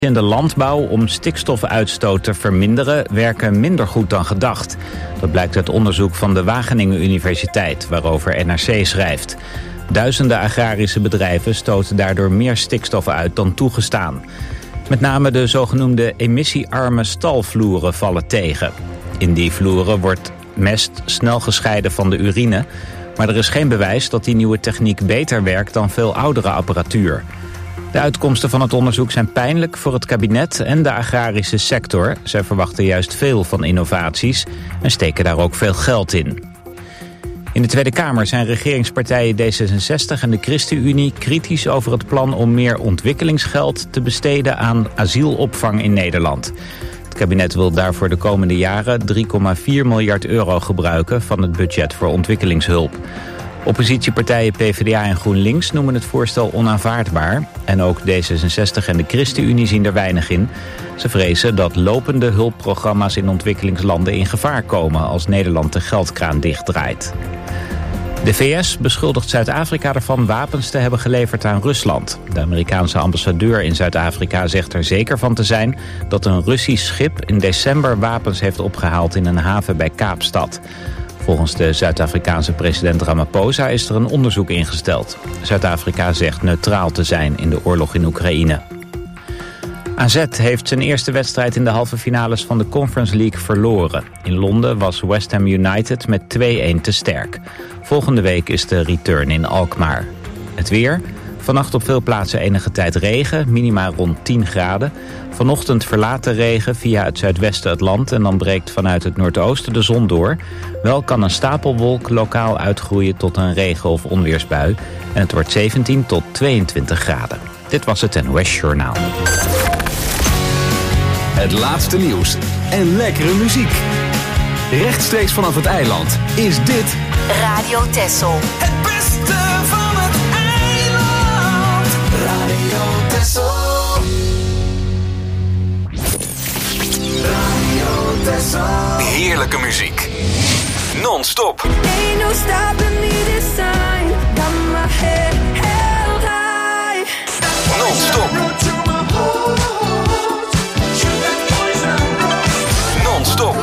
In de landbouw om stikstofuitstoot te verminderen werken minder goed dan gedacht. Dat blijkt uit onderzoek van de Wageningen Universiteit, waarover NRC schrijft. Duizenden agrarische bedrijven stoten daardoor meer stikstof uit dan toegestaan. Met name de zogenoemde emissiearme stalvloeren vallen tegen. In die vloeren wordt mest snel gescheiden van de urine, maar er is geen bewijs dat die nieuwe techniek beter werkt dan veel oudere apparatuur. De uitkomsten van het onderzoek zijn pijnlijk voor het kabinet en de agrarische sector. Zij verwachten juist veel van innovaties en steken daar ook veel geld in. In de Tweede Kamer zijn regeringspartijen D66 en de ChristenUnie kritisch over het plan om meer ontwikkelingsgeld te besteden aan asielopvang in Nederland. Het kabinet wil daarvoor de komende jaren 3,4 miljard euro gebruiken van het budget voor ontwikkelingshulp. Oppositiepartijen PvdA en GroenLinks noemen het voorstel onaanvaardbaar. En ook D66 en de ChristenUnie zien er weinig in. Ze vrezen dat lopende hulpprogramma's in ontwikkelingslanden in gevaar komen als Nederland de geldkraan dichtdraait. De VS beschuldigt Zuid-Afrika ervan wapens te hebben geleverd aan Rusland. De Amerikaanse ambassadeur in Zuid-Afrika zegt er zeker van te zijn dat een Russisch schip in december wapens heeft opgehaald in een haven bij Kaapstad. Volgens de Zuid-Afrikaanse president Ramaphosa is er een onderzoek ingesteld. Zuid-Afrika zegt neutraal te zijn in de oorlog in Oekraïne. AZ heeft zijn eerste wedstrijd in de halve finales van de Conference League verloren. In Londen was West Ham United met 2-1 te sterk. Volgende week is de return in Alkmaar. Het weer. Vannacht op veel plaatsen enige tijd regen, minima rond 10 graden. Vanochtend verlaat de regen via het zuidwesten het land en dan breekt vanuit het noordoosten de zon door. Wel kan een stapelwolk lokaal uitgroeien tot een regen- of onweersbui. En het wordt 17 tot 22 graden. Dit was het NOS Journaal. Het laatste nieuws en lekkere muziek. Rechtstreeks vanaf het eiland is dit Radio Texel. Het beste van het eiland. Radio Texel. Radio Texel. heerlijke muziek. Non-stop. Ain't no stopping me this time. Got my head held high. Non-stop. Non-stop.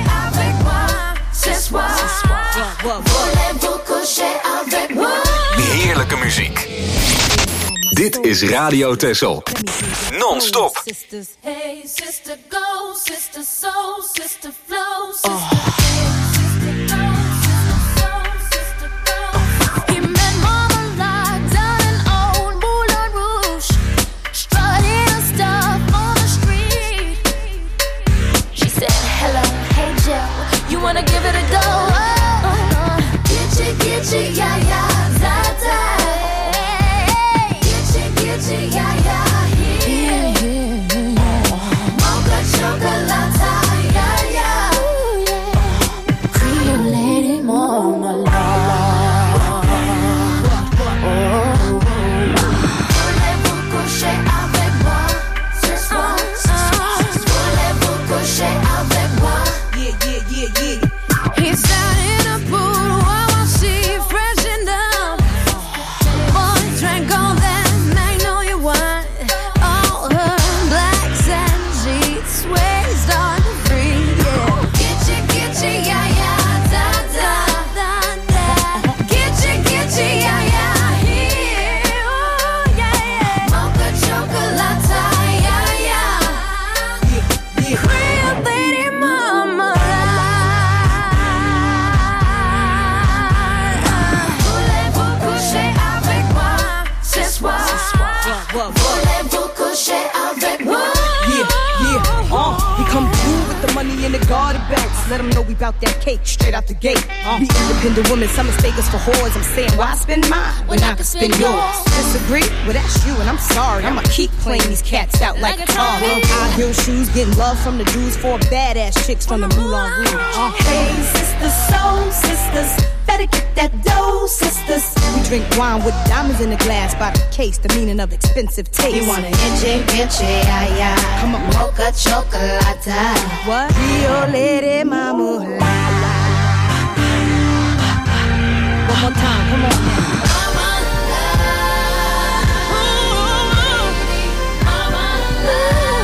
Heerlijke muziek. Dit is Radio Texel. Non-stop. Hey, sister, go, sister, soul, sister, flow, wanna give it a go. Get you, yeah, yeah, that. Get you, yeah, yeah, Mocha chocolate, yeah, yeah. Cream lady, mama, voulez-vous coucher avec moi ce soir? Voulez-vous coucher avec moi? Yeah. He sat in a pool while she freshened up. Boy drank all that magnolia wine. All her blacks and sheets waist on free. Yeah. Get you, yeah, yeah, da. Get you, yeah, yeah, here. Oh, yeah. Mocha chocolate, yeah. Real lady mama. Voulez-vous coucher avec moi? Yeah. He come through with the money in the garden bags. Let him know we bout that cake straight out the gate. Be independent women, some mistake us for whores. I'm saying, why spend mine when I can spend yours? Disagree? Well, that's you, and I'm sorry. I'ma keep playing these cats out like Atari. High heel shoes, getting love from the dudes. 4 badass chicks from the Moulin Rouge. Hey, sisters, soul sisters, better get that dough, sisters. We drink wine with diamonds in the glass by the case, the meaning of expensive taste. You wanna get you, yeah. Come on. Mocha chocolate. What? Rio Lady Mama. One more time, come on now. Mama love.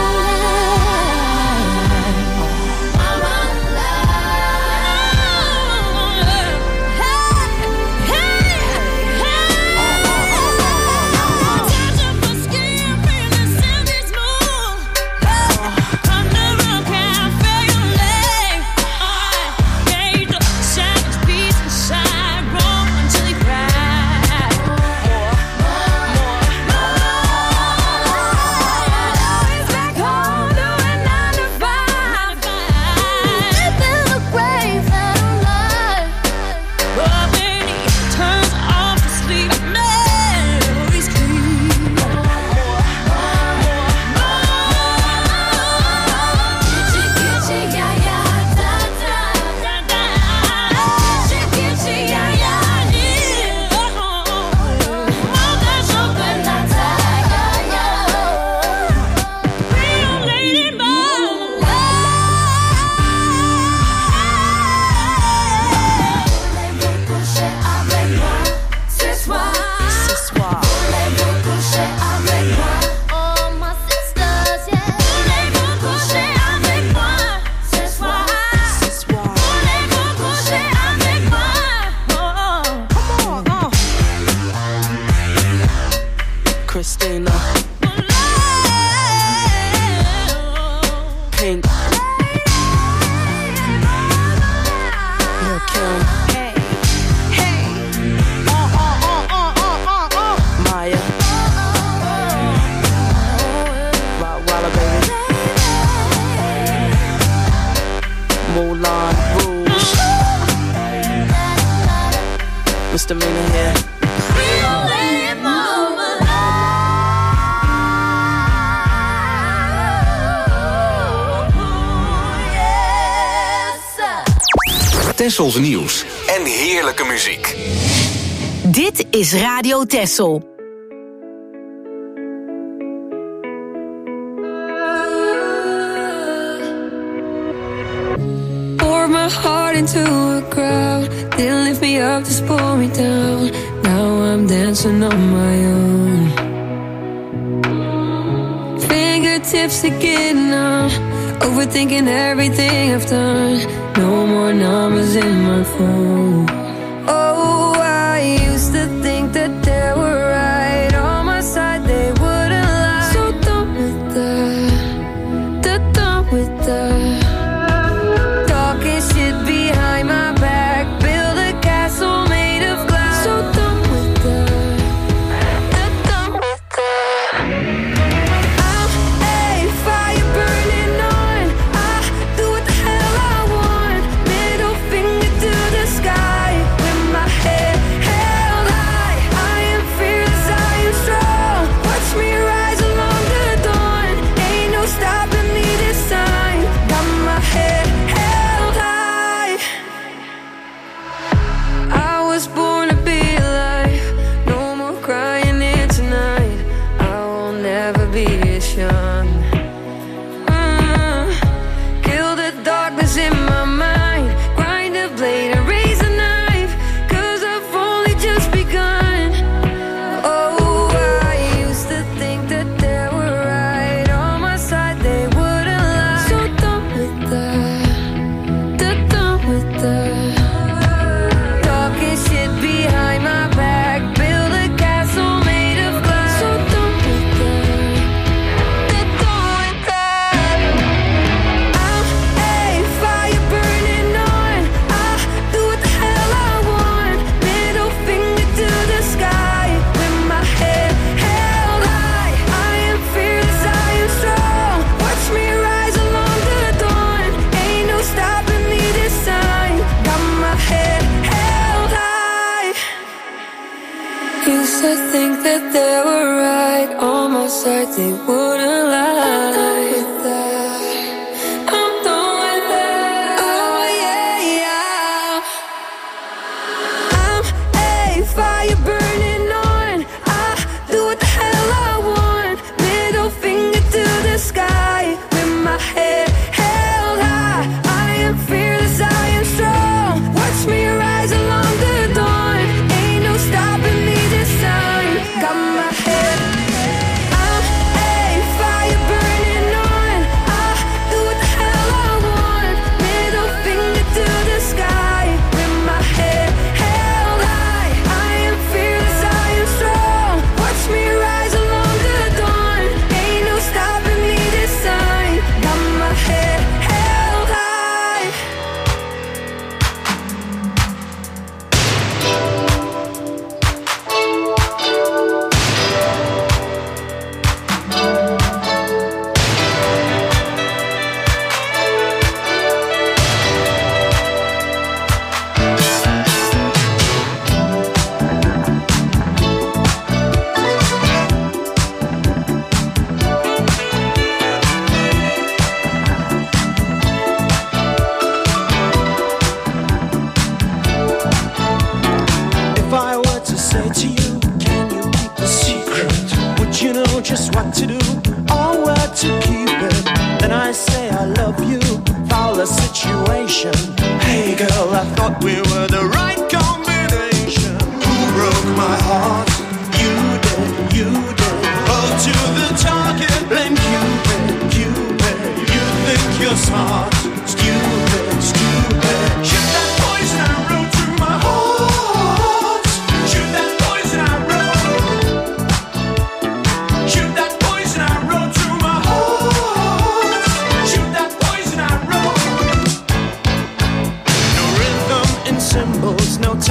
Moulin Rouge. Misdemeanor here. Tessels nieuws en heerlijke muziek. Dit is Radio Tessel. Poured my heart into a crowd. Didn't lift me up, just pull me down. Now I'm dancing on my own. Fingertips are getting numb. Overthinking everything I've done. No more numbers in my phone. Oh, I used to think that they were right on my side, they wouldn't lie. So done with that, done with that. Talking shit behind my back, build a castle made of glass. So done with that, done with that. I'm a fire burning on. I do what the hell I want. Middle finger to the sky with my head held high. I am fearless, I am strong. Watch me rise along the dawn. Ain't no stopping me this time. Got my head held high. I was born to be alive. No more crying in tonight. I will never be as young. Kill the darkness in my mind. Grind a blade and raise a knife. 'Cause I've only just begun. Oh, I used to think that they were right on my side, they wouldn't lie. So done with that, done with that. Talking shit behind my back, build a castle made of glass. So done with that, done with that. I'm a fire burning on. I do what the hell I want. Middle finger to the sky with my head held high. I am fearless, I am strong. Watch me rise along the dawn. Ain't no stopping me this time. Got my head held high. Used to think that they were right on my side, they wouldn't lie. I'm done with that. Oh yeah, yeah. I'm a fire burning on. I do what the hell I want. Middle finger to the sky with my head held high. I am fearless, I am strong. Watch me rise along the dawn. Ain't no stopping me this time. Got my head. I'm a fire burning on. I do what the hell I want. Middle finger to the sky with my head held high. I am fearless, I am strong. Watch me rise along the dawn. Ain't no stopping me this time. Got my head held high. If I were to say to you, can you keep the secret? Would you know just what to do or where to keep it? Then I say I love you, foul the situation. Hey girl, I thought we were the right combination. Who broke my heart? You did, you did. Hold to the target, blame Cupid, Cupid. You think you're smart, stupid, stupid. Shoot that poison arrow through my heart. Shoot that poison arrow. Shoot that poison arrow through my heart. Shoot that poison arrow. No rhythm in symbols, no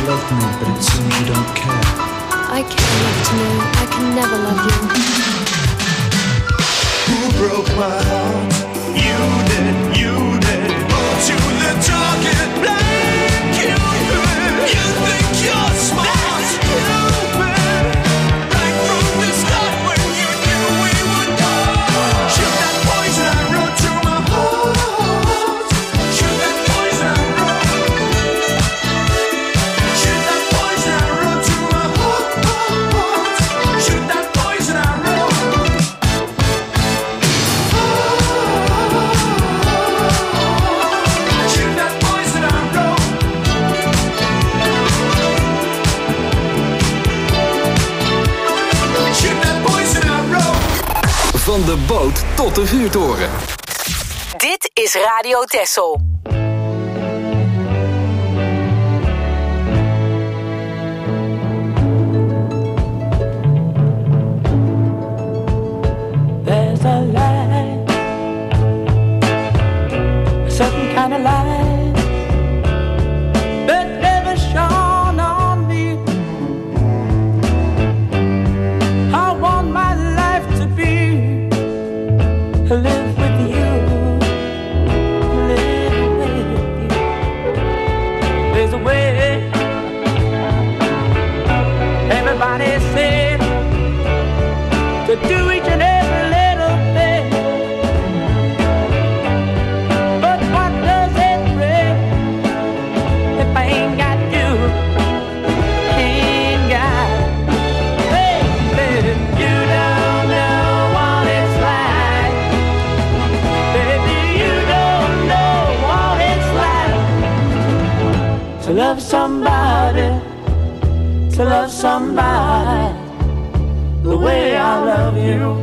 love me, but it seems you don't care. I care enough to know I can never love you. Who broke my heart? You did, you did. To the target blank, you think you're smart, stupid. Right from the start when you knew we would go. Shoot that poison arrow to my heart. Shoot that poison arrow. Shoot that poison arrow to my heart. Shoot that poison arrow. Shoot that poison arrow. Shoot that poison arrow. Van de boot tot de vuurtoren. Dit is Radio Texel. There's a light, a certain kind of light that never shone on me. I want my life to be live with you, live with you. There's a way. Everybody said to do each and every little thing. But what does it bring if I ain't got you? Ain't got, baby, you don't know what it's like. Baby, you don't know what it's like to love somebody, to love somebody the way I love you.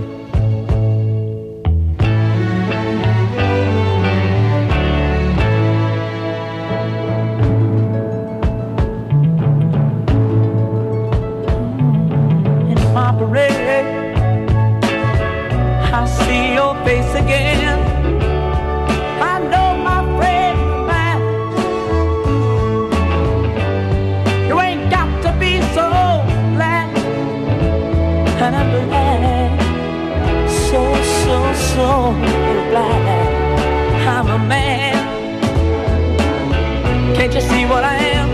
In my parade, I see your face again. I know my friend of mine. You ain't got to be so black. And I'm black, so black. I'm a man. Can't you see what I am?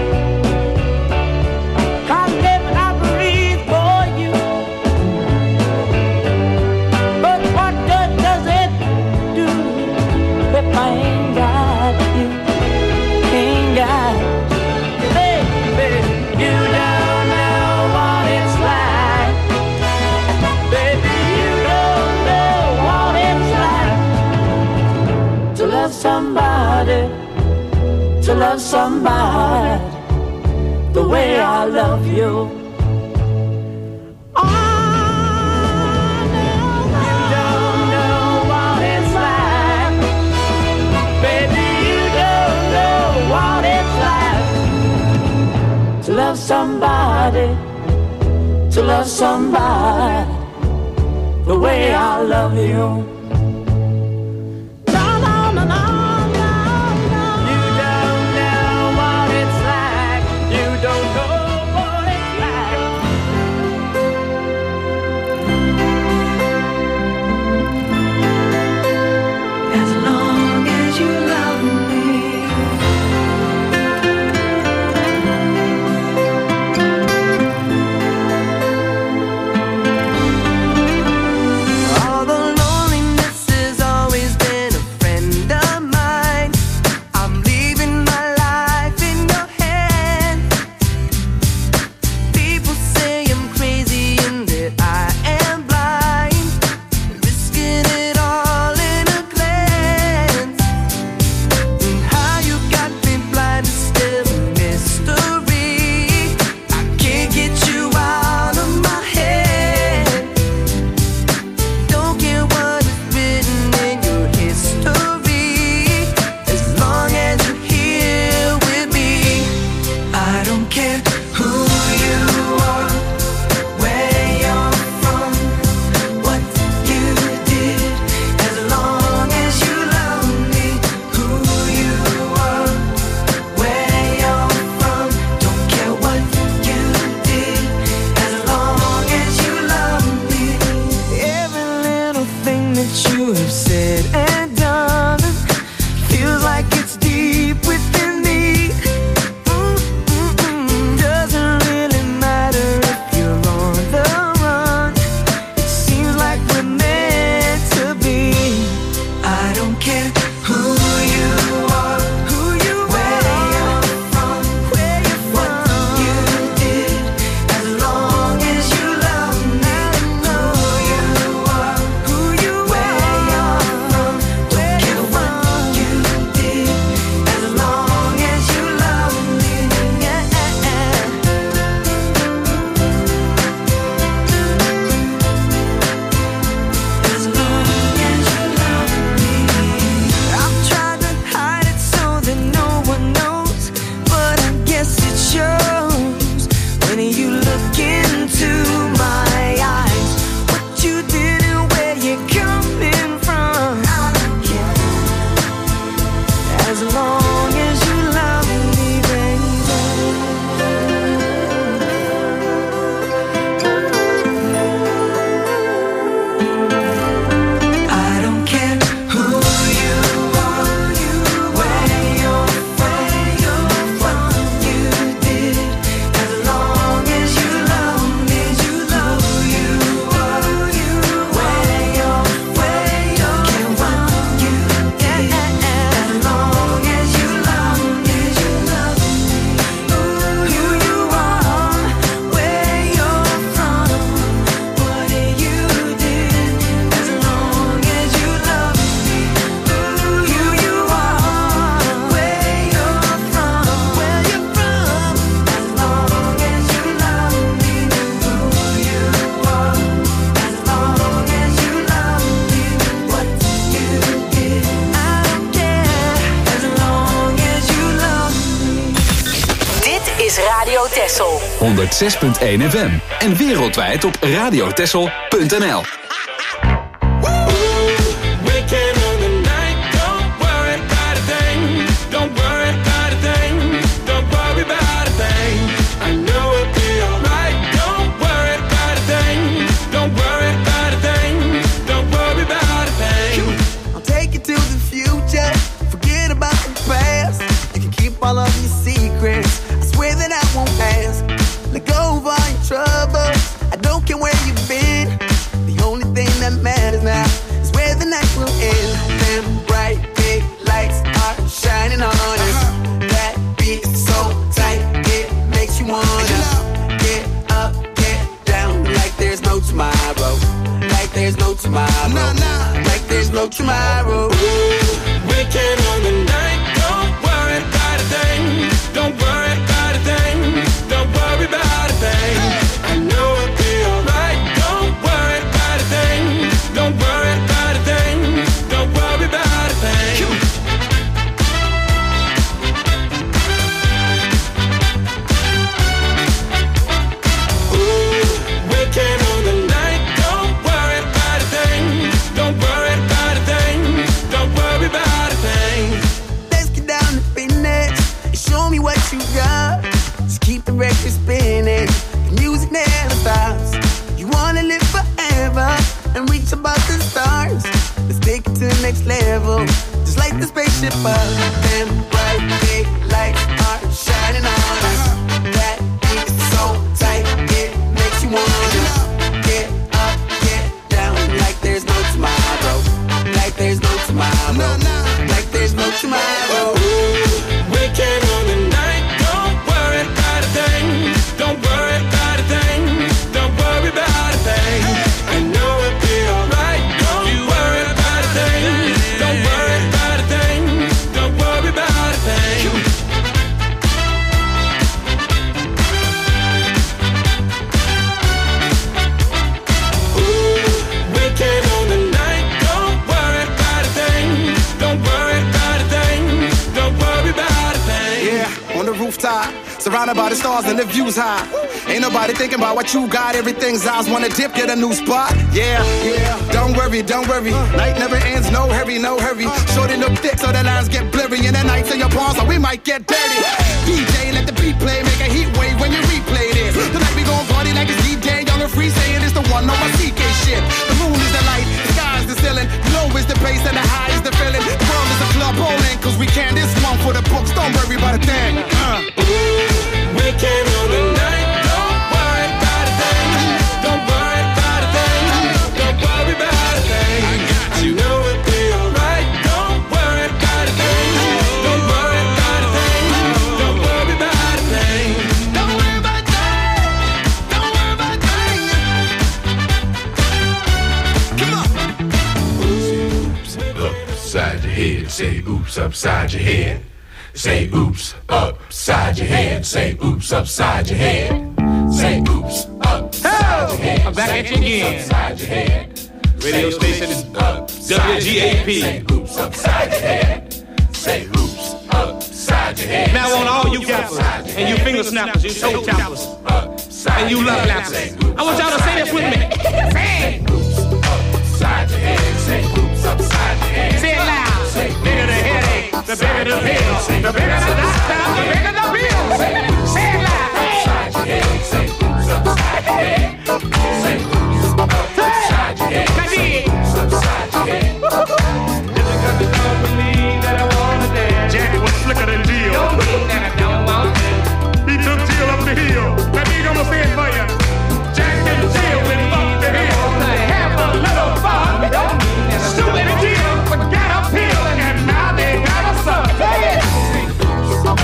I live and I breathe for you. But what good does it do if I ain't got you? Ain't got you. Baby, you don't know what it's like. Baby, you don't know what it's like to love somebody, to love somebody the way I love you. Oh, no, you don't know what it's like. Baby, you don't know what it's like to love somebody, to love somebody the way I love you. No, no, no, no, no, no. You don't know what it's like. You don't know what it's like. As long as you love me. All the loneliness Radio Texel. 106.1 FM. En wereldwijd op radiotexel.nl. All of your secrets, I swear that I won't ask. Let go of all your troubles, I don't care where you've been. The only thing that matters now is where the night will end. Them bright big lights are shining on us. That beat is so tight, it makes you wanna get up, get down, like there's no tomorrow. Like there's no tomorrow. Like there's no tomorrow. Weekend on the night, don't worry about a thing. Don't worry about a thing. Don't worry about a thing. I know it'll be alright. Don't worry about a thing. Don't worry about a thing. Don't worry about a thing. Ooh, weekend on the night. Don't worry about a thing. Don't worry about a thing. Don't worry about a thing. Let's get down to business. Show me what you got. Just keep the record spinning. The music never stops. You wanna live forever and reach above the stars. Let's take it to the next level. Just like the spaceship up. Them bright big lights are shining on us. That beat is so tight, it makes you wanna get up, get down, like there's no tomorrow. Like there's no tomorrow. Like there's no tomorrow. Weekend on the night, don't worry about a thing. Don't worry about a thing. Don't worry about a thing. I know it'll be alright. Don't worry about a thing. Don't worry about a thing. Don't worry about a thing. Ooh, weekend on the night, don't worry about a thing. Don't worry about a thing. Don't worry about a thing. Yeah, on the rooftop, surrounded by the stars and the view's high. Ain't nobody thinking about what you got. Everything's eyes wanna dip, get a new spot. Yeah, yeah. Don't worry, don't worry. Night never ends, no hurry, no hurry. Shorty look thick, so the lines get blurry. And the nights in your palms, so we might get dirty. DJ, let the beat play, make a heat wave when you replay this. Tonight we gon' party like it's DJ, young and free, saying it's the one, no my CK shit. The moon is the light, the sky is the ceiling. Low is the bass and the high is the feeling. The world is a club bowling, cause we can. This one for the books, don't worry about a thing. Weekend on the night, don't worry about a thing. Don't worry about a thing. Don't worry about a thing. I got you. Know it'll be alright. Don't worry about a thing. Don't worry about a thing. Don't worry about a thing. Don't worry about a thing. Don't worry about a thing. Come on. Oops, upside your head. Say oops upside your head. Say oops upside your head. Say oops upside your head. Say oops upside your head. I'm back at you again. Upside your head. Radio station is WGAP. Say oops upside your head. Say oops upside your head. Now on all you gappers and you finger snappers, you toe tappers, and you love lappers, I want y'all to say this with me. Say oops upside your head. Say oops upside your head. Say it loud. The bigger the headache, the bigger the pill, the bigger the doctor, the bigger the bill. Say it loud. Upside your head. Say oops upside your head. Say oops upside your head. Say oops upside your head. Just because you don't believe that I wanna dance. Jack was slicker than Jill. Don't mean that I don't want to. He took Jill up the hill. That means I'm gonna say it for you. Jack and Jill went up the hill to have a little fun. Stupid Jill forgot a pill and now they got a son. Say it.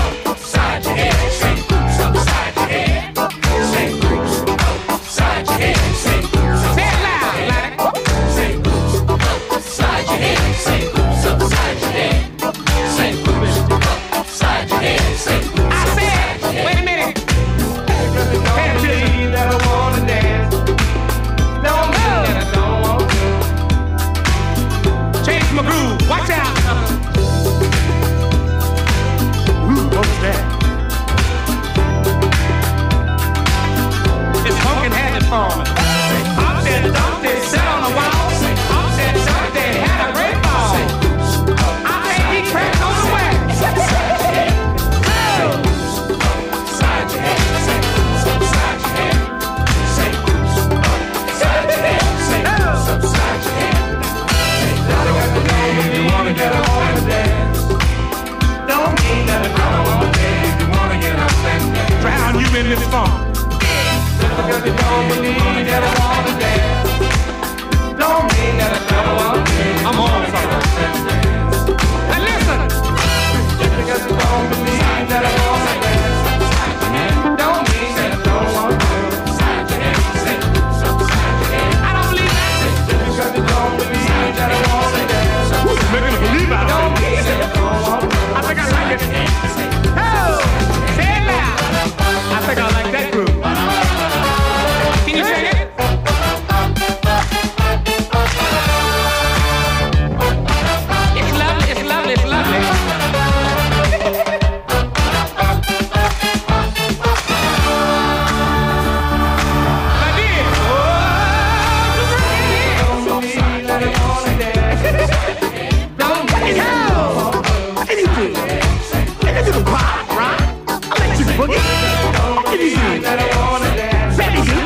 you don't believe that I wanna dance, don't mean that I don't wanna dance. I'm on something. And listen, just because you don't believe that I wanna dance, don't mean that I don't wanna dance. I don't believe that. Just because you don't believe that I wanna dance, making a believe I don't mean that I don't wanna dance. I think I like it. Oh, say it loud. I think I like that groove. Can you sing it? It's lovely, it's lovely, it's lovely. My dear, don't believe that I wanna dance. Don't believe I can do it. I can do the pop, right? I like you boogie. I can do that I wanna dance. Baby you.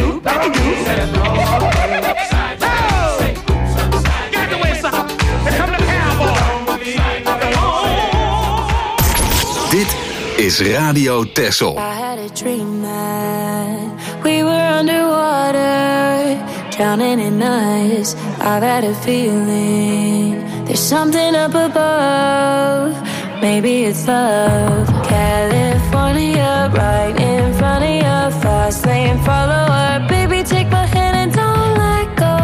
Oh! Get out the way, sucker. Here come the cowboy. Dit is Radio Texel. I had a dream that we were underwater, drowning in us. I've had a feeling there's something up above. Maybe it's love. California, right in front of your fast lane. Follow her, baby, take my hand and don't let go.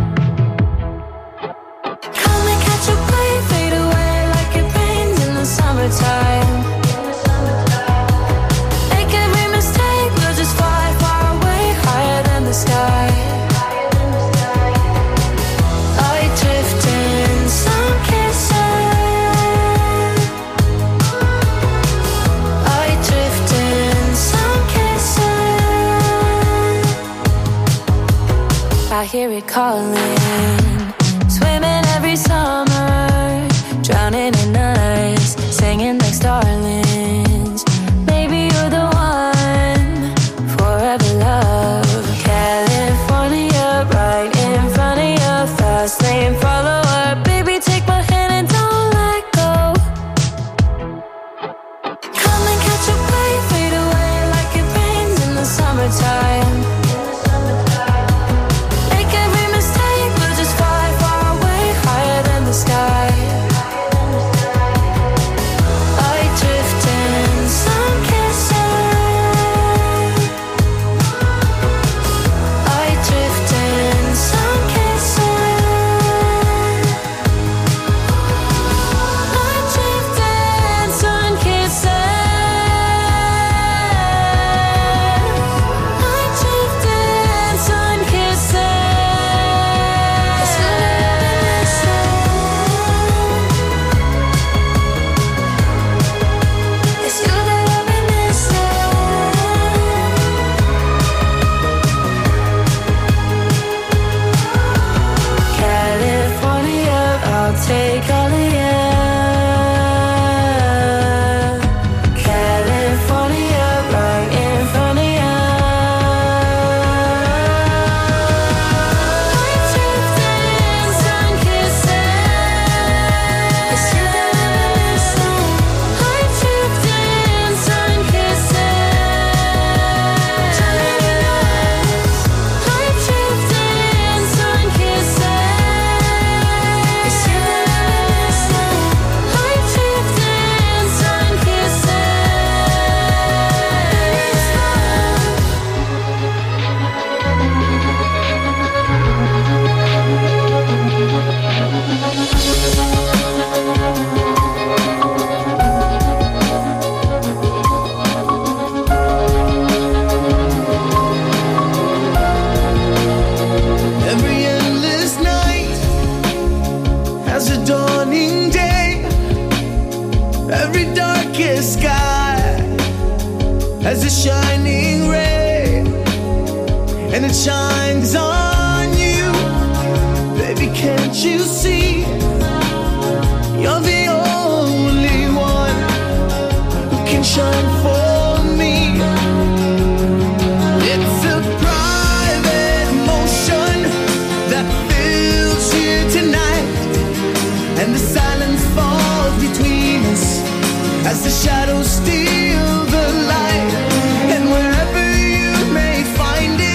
Come and catch a wave, fade away like it rains in the summertime. Make every mistake, we'll just fly far away, higher than the sky. I drift in some kisses. I hear it calling, swimming every summer, drowning in us, singing like starlings. Maybe you're the one, forever love. California, right in front of your fast lane. Follow her, baby, take my hand and don't let go. Come and catch a wave, fade away like it rains in the summertime. As a shining ray, and it shines on you. Baby, can't you see? You're the only one who can shine for me. It's a private emotion that fills you tonight, and the silence falls between us as the shadows steal the light. And wherever you may find it,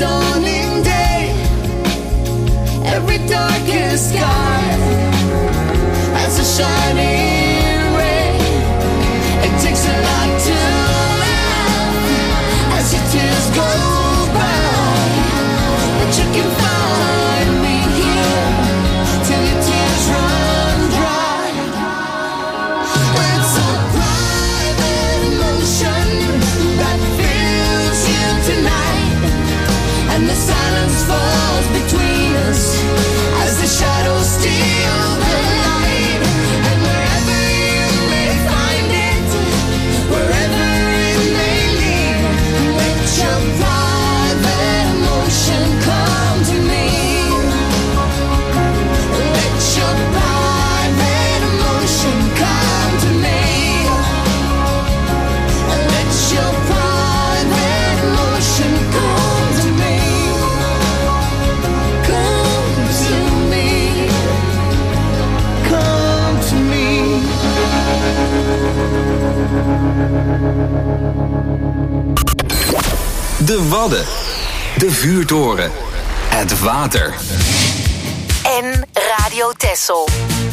dawning day, every darkest sky has a shining ray. It takes a lot to laugh as your tears go by, but you can find me here till your tears run dry. It's a private emotion that fills you tonight, and the silence falls between us as the shadows steal the light. And wherever you may find it, wherever it may lead, let your private emotion come to me. Let your private emotion come to me. Let your private emotion come to me. Come to me. Come to me. De Wadden. De vuurtoren. Het water. En Radio Texel.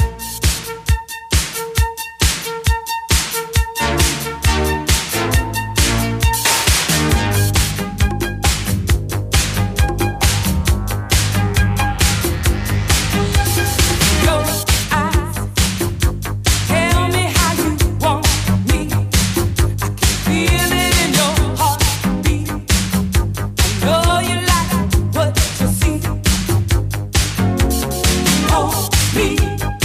Tell me how you want me. I can feel it in your heartbeat. I know you like what you see. Hold me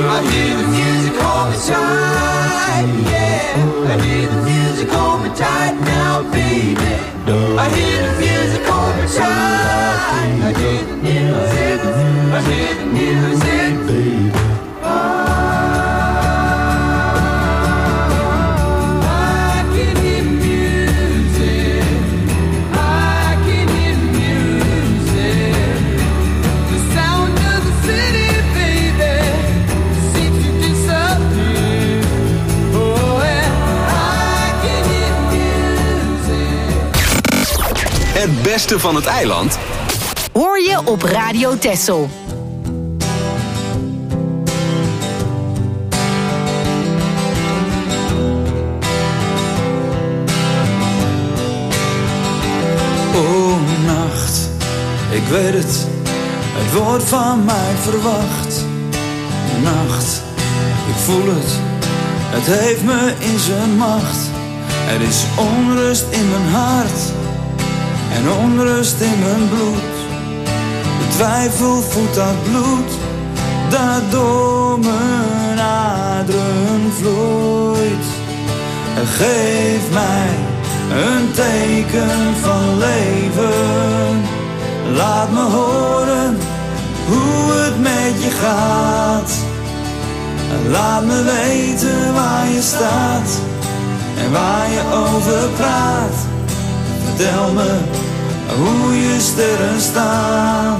I hear the music hold me tight, yeah. I hear the music hold me tight now, baby. I hear the music hold me tight. I hear the music, I hear the music, baby. Het beste van het eiland hoor je op Radio Texel. Oh nacht, ik weet het, het wordt van mij verwacht. Nacht, ik voel het, het heeft me in zijn macht. Er is onrust in mijn hart en onrust in mijn bloed. De twijfel voedt dat bloed dat door mijn aderen vloeit. Geef mij een teken van leven. Laat me horen hoe het met je gaat. Laat me weten waar je staat en waar je over praat. Vertel me hoe je sterren staan.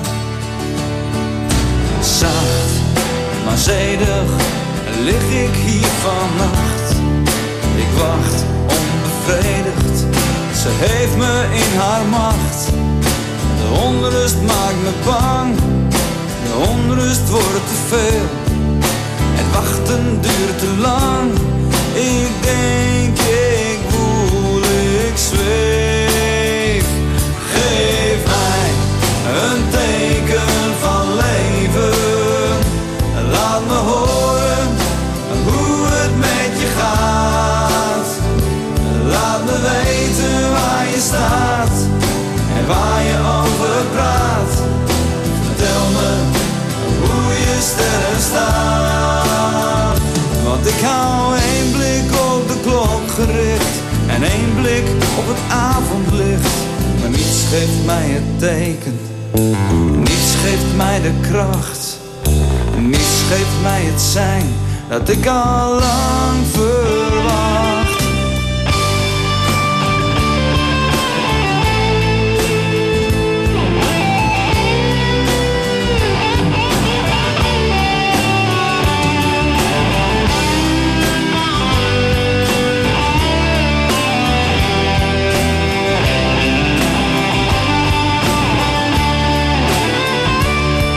Zacht, maar zedig lig ik hier vannacht. Ik wacht onbevredigd, ze heeft me in haar macht. De onrust maakt me bang, de onrust wordt te veel. Het wachten duurt te lang, ik denk ik voel ik zweef. Geef mij een teken van leven. Laat me horen hoe het met je gaat. Laat me weten waar je staat en waar je over praat. Vertel me hoe je sterren staan. Want ik hou één blik op de klok gericht en één blik op het avondlicht. Maar niets geeft mij het teken, niets geeft mij de kracht, niets geeft mij het zijn dat ik al lang verwacht.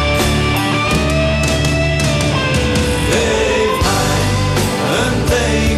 Geef mij een teken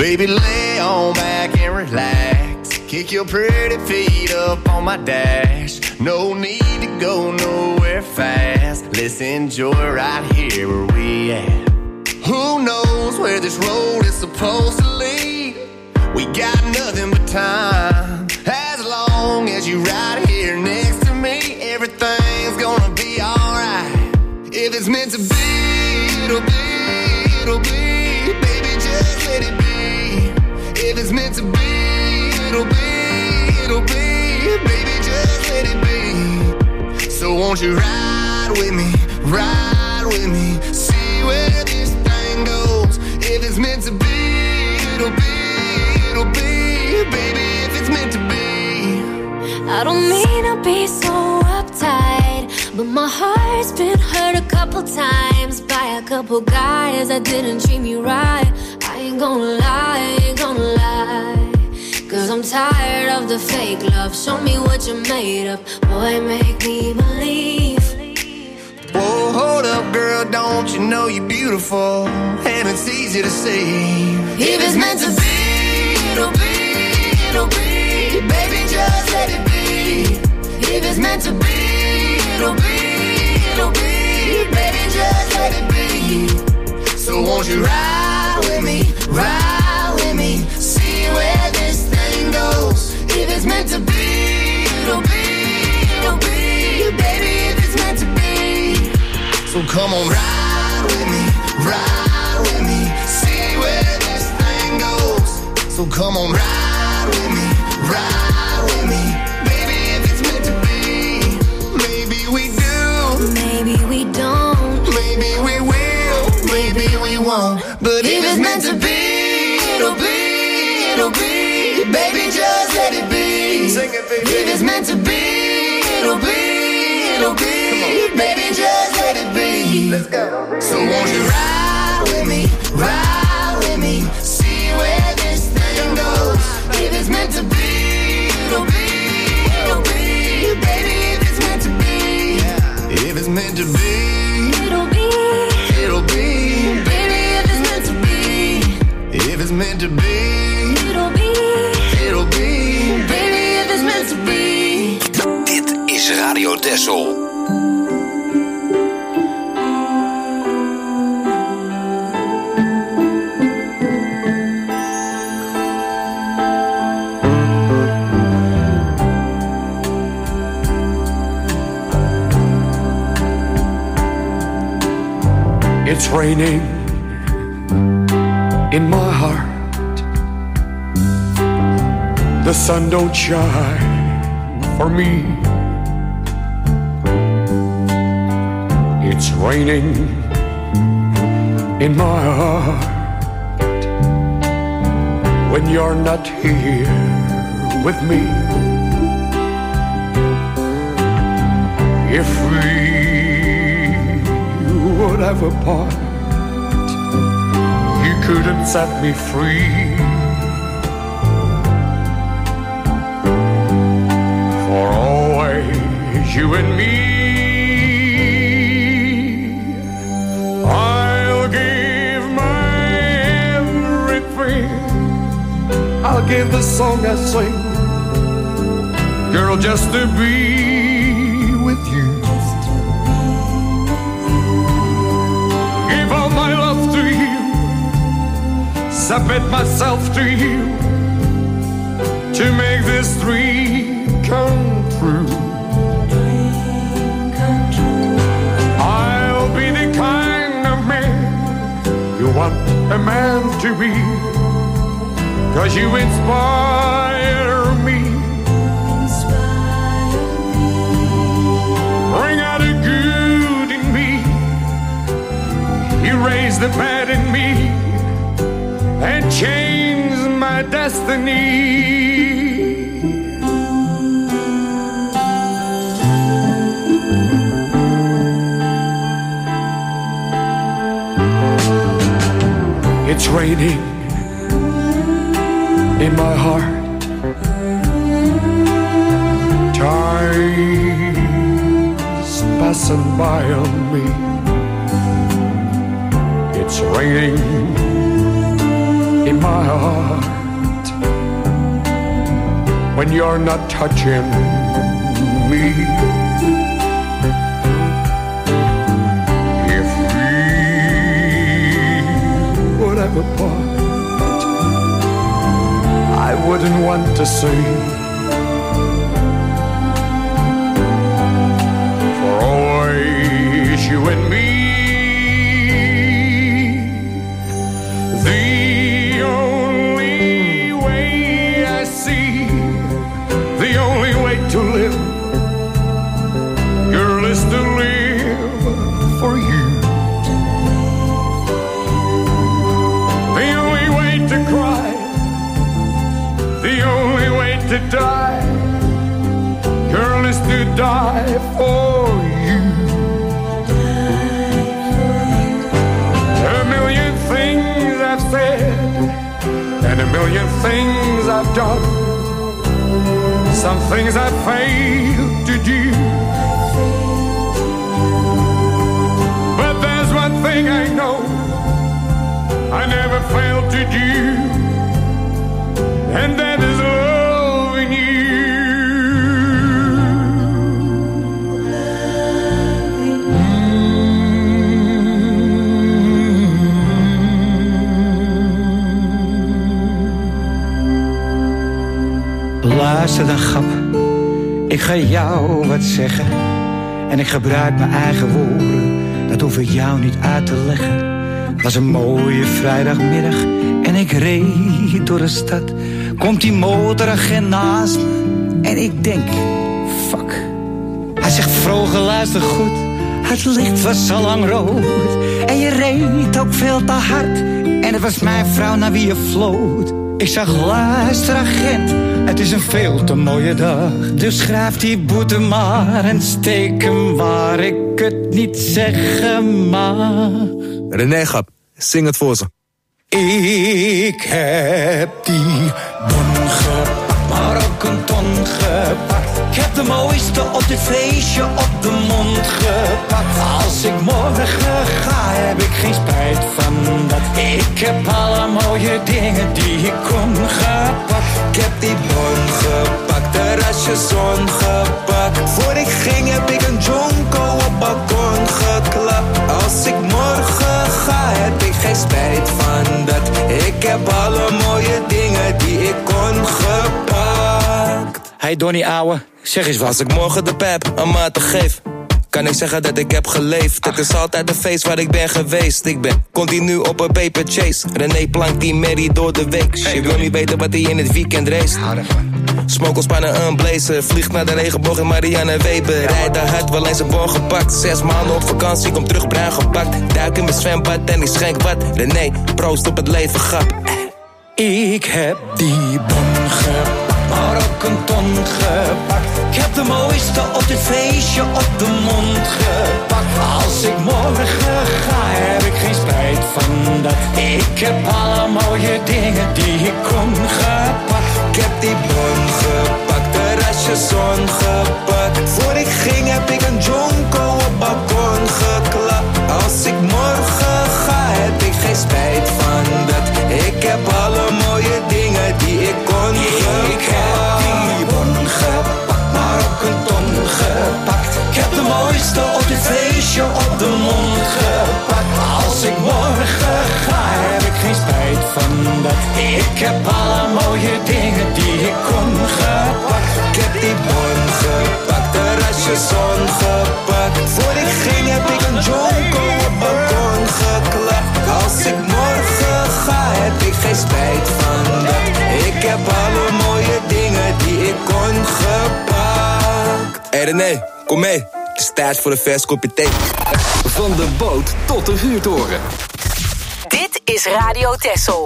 Baby, lay on back and relax. Kick your pretty feet up on my dash. No need to go nowhere fast. Let's enjoy right here where we at. Who knows where this road is supposed to lead? We got nothing but time. As long as you right here next to me, everything's gonna be alright. If it's meant to be, it'll be, it'll be. Baby, just let it be. If it's meant to be, it'll be, it'll be. Baby, just let it be. So won't you ride with me, see where this thing goes. If it's meant to be, it'll be, it'll be. Baby, if it's meant to be. I don't mean to be so uptight, but my heart's been hurt a couple times by a couple guys that didn't treat me right. I ain't gonna lie, cause I'm tired of the fake love. Show me what you're made of, boy, make me believe. Whoa, hold up, girl, don't you know you're beautiful? And it's easy to see. If it's meant to be, it'll be, it'll be. Baby, just let it be. If it's meant to be, it'll be, it'll be. Baby, just let it be. So won't you ride with me, see where this thing goes. If it's meant to be, it'll be, it'll be. Baby, if it's meant to be. So come on, ride with me, see where this thing goes. So come on, ride with me, baby, if it's meant to be. Maybe we do, maybe we don't, maybe we will, maybe we won't. But if it's meant to be, it'll be, it'll be. Baby, just let it be. Sing it, baby. If it's meant to be, it'll be, it'll be. Baby, just let it be. Let's go. So won't you ride with me, see where this thing goes. If it's meant to be, it'll be, it'll be. Baby, if it's meant to be, if it's meant to be, it'll be, it'll be. Baby, if it's meant to be, if it's meant to be, it'll be, it'll be. Baby, if it's meant to be. Dit is Radio Texel. It's raining in my heart. The sun don't shine for me. It's raining in my heart when you're not here with me. If we would have a part, you couldn't set me free. For always you and me, I'll give my everything. I'll give the song I sing, girl, just to be with you. All my love to you, submit myself to you, to make this dream come true. I'll be the kind of man you want a man to be, 'cause you inspire me. Bring out the good in me. You raise the bad in me and change my destiny. It's raining in my heart. Time's passing by on me. It's raining in my heart when you're not touching me. If we would ever part, I wouldn't want to say for always you and me. The only way I see, the only way to live, girl, is to live for you. The only way to cry, the only way to die, girl, is to die for you. A million things I've said and a million things I've done, some things I failed to do, but there's one thing I know I never failed to do, and that is loving you. Luister dan, grap, ik ga jou wat zeggen en ik gebruik mijn eigen woorden, dat hoef ik jou niet uit te leggen. Het was een mooie vrijdagmiddag en ik reed door de stad. Komt die motoragent naast me en ik denk, fuck. Hij zegt, vroeger luister goed, het licht was al lang rood en je reed ook veel te hard en het was mijn vrouw naar wie je floot. Ik zag, luister agent, het is een veel te mooie dag, dus schrijf die boete maar en steek hem waar ik het niet zeggen mag. René Gap, zing het voor ze. Ik heb die bon gepakt, maar ook een ton gepakt. Ik heb de mooiste op dit feestje op de mond gepakt. Als ik morgen ga, heb ik geen spijt van dat. Ik heb alle mooie dingen die ik kon gepakt. Ik heb die bon gepakt, terrasje zon gepakt. Voor ik ging heb ik een jonko op balkon geklapt. Als ik morgen ga, heb ik geen spijt van dat. Ik heb alle mooie dingen die ik kon gepakt. Hey Donnie ouwe, zeg eens wat. Als ik morgen de pep aan maten geef, kan ik zeggen dat ik heb geleefd. Het is altijd een feest waar ik ben geweest. Ik ben continu op een paper chase. René plankt die merrie door de week. Je wil niet weten wat hij in het weekend race. Smokelspannen een blazer. Vliegt naar de regenboog in Marianne Weber. Rijdt daar hard, wel eens een bon gepakt. 6 maanden op vakantie, kom terug bruin gepakt. Duik in mijn zwembad en ik schenk wat. René, proost op het leven, grap. Ik heb die bon gepakt, maar ook een ton gepakt. Ik heb de mooiste op dit feestje op de mond gepakt. Als ik morgen ga, heb ik geen spijt van dat. Ik heb alle mooie dingen die ik kon gepakt. Ik heb die bon gepakt, terrasje zon gepakt. Voor ik ging heb ik een jonko op balkon geklapt. Als ik morgen ga, heb ik geen spijt van dat. Ik heb alle mooie dingen die ik kon gepakt. Ik heb die bon gepakt, maar ook een ton gepakt. Ik heb de mooiste op dit feestje op de mond gepakt. Als ik morgen ga, heb ik geen spijt van dat. Ik heb alle mooie dingen die ik kon gepakt. Ik heb die bon gepakt, terrasje zon gepakt. Voor ik ging heb ik een jonko op balkon geklapt. Als ik morgen ga, heb ik geen spijt van dat. Ik heb alle mooie dingen die ik kon gepakt. Hey René, kom mee. Het is tijd voor een vers kopje thee. Van de boot tot de vuurtoren. Dit is Radio Texel.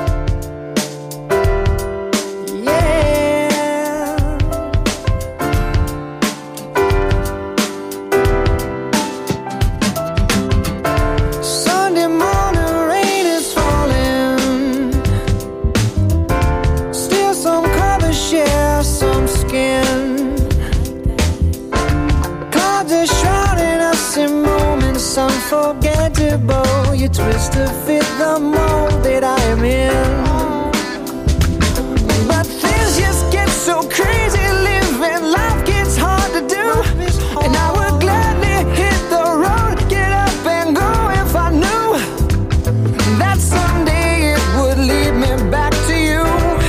Sunday morning rain is falling. Still some colors share some skin. Clouds are shrouding us in moments unforgettable. you twist to fit the mold that I am in. But things just get so crazy, living life gets hard to do. And I would gladly hit the road, get up and go if I knew that someday it would lead me back to you.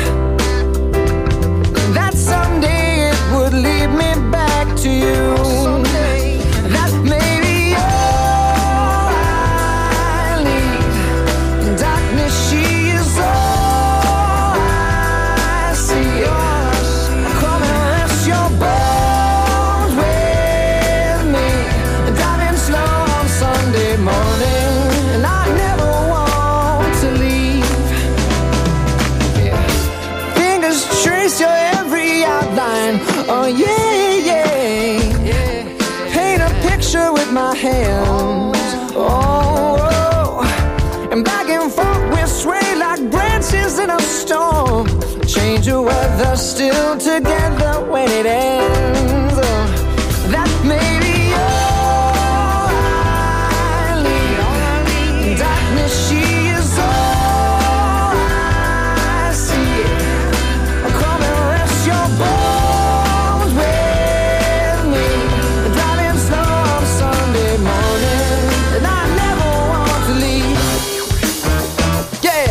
That someday it would lead me back to you. That maybe all I need. Darkness, she is all I see. Come and rest your bones with me. Driving slow on Sunday morning, and I never want to leave. Yeah. Fingers trace your every outline. Oh yeah, yeah. Paint a picture with my hands. Oh, and back and forth we sway like branches in a storm. Change the weather, still together when it ends. That may be all I need. Darkness, she is all I see. Come and rest your bones with me. Driving slow on Sunday morning, and I never want to leave. Yeah.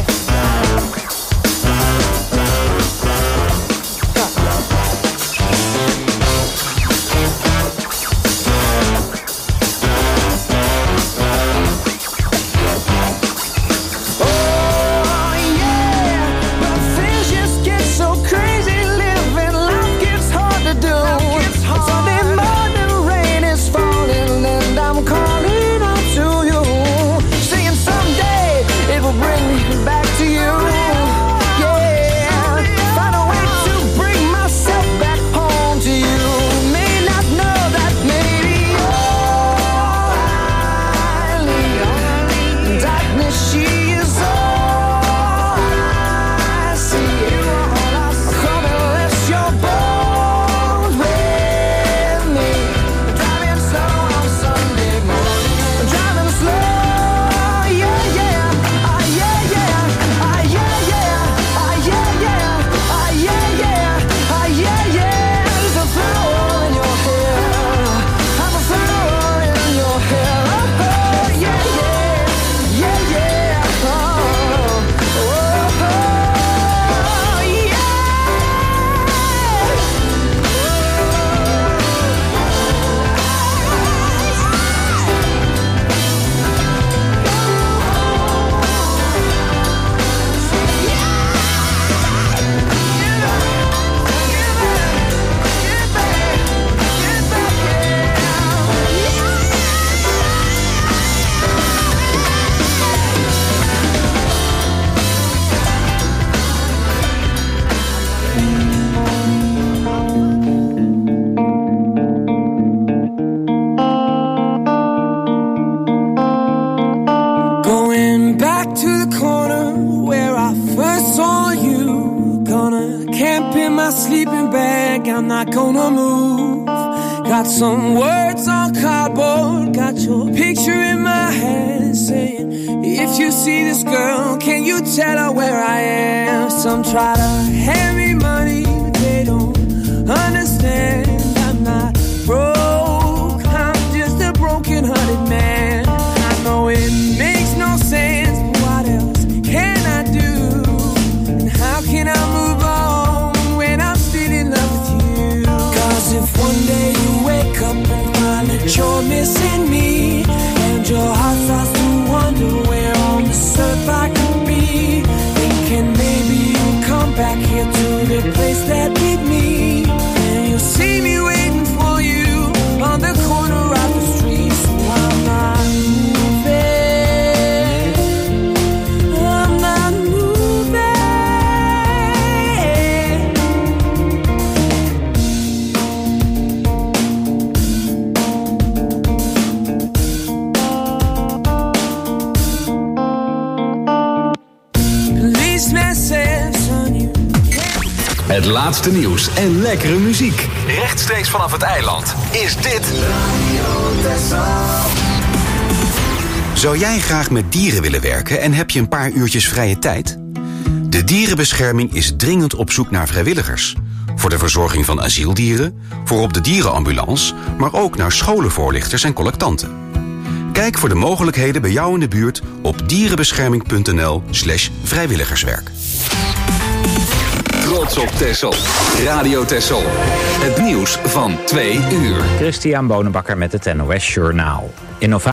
Oh yeah, but things just get so crazy, living life gets hard to do. Sunday morning rain is falling, and I'm calling out to you, saying someday it will bring me back to you. Yeah, find a way to bring myself back home to you. May not know that maybe all I need. Darkness, she is all I see. Come and rest your bones with me. Driving slow on Sunday morning. Driving slow, yeah, yeah. Ah, yeah, yeah. Ah, yeah, yeah. Ah, yeah, yeah. Ah, yeah, yeah. Ah, yeah, yeah. There's a flower in your hair. I'm a flower in your hair. Oh, yeah, yeah. Yeah, yeah. Oh, oh, yeah. Going back to the corner where I first saw you. Gonna camp in my sleeping bag, I'm not gonna move. Got some words on cardboard, got your picture in my hand, saying, if you see this girl, can you tell her where I am? Some try to hand me money, but they don't understand. I'm not broke, I'm just a broken-hearted man. I know it makes no sense, but what else can I do? And how can I move on when I'm still in love with you? 'Cause if one day you wake up and find that you're missing me, and your heart starts to wonder where on this earth I could be, thinking maybe you'll come back here to the place that beat me, and you'll see me waiting for you on the corner of the street. So I'm not moving, I'm not moving. Policeman says, son, you Het laatste nieuws en lekkere muziek. Rechtstreeks vanaf het eiland is dit... Zou jij graag met dieren willen werken en heb je een paar uurtjes vrije tijd? De Dierenbescherming is dringend op zoek naar vrijwilligers. Voor de verzorging van asieldieren, voor op de dierenambulance, maar ook naar scholenvoorlichters en collectanten. Kijk voor de mogelijkheden bij jou in de buurt op dierenbescherming.nl/vrijwilligerswerk. Trots op Texel. Radio Texel. Het nieuws van 2 uur. Christian Bonenbakker met het NOS Journaal.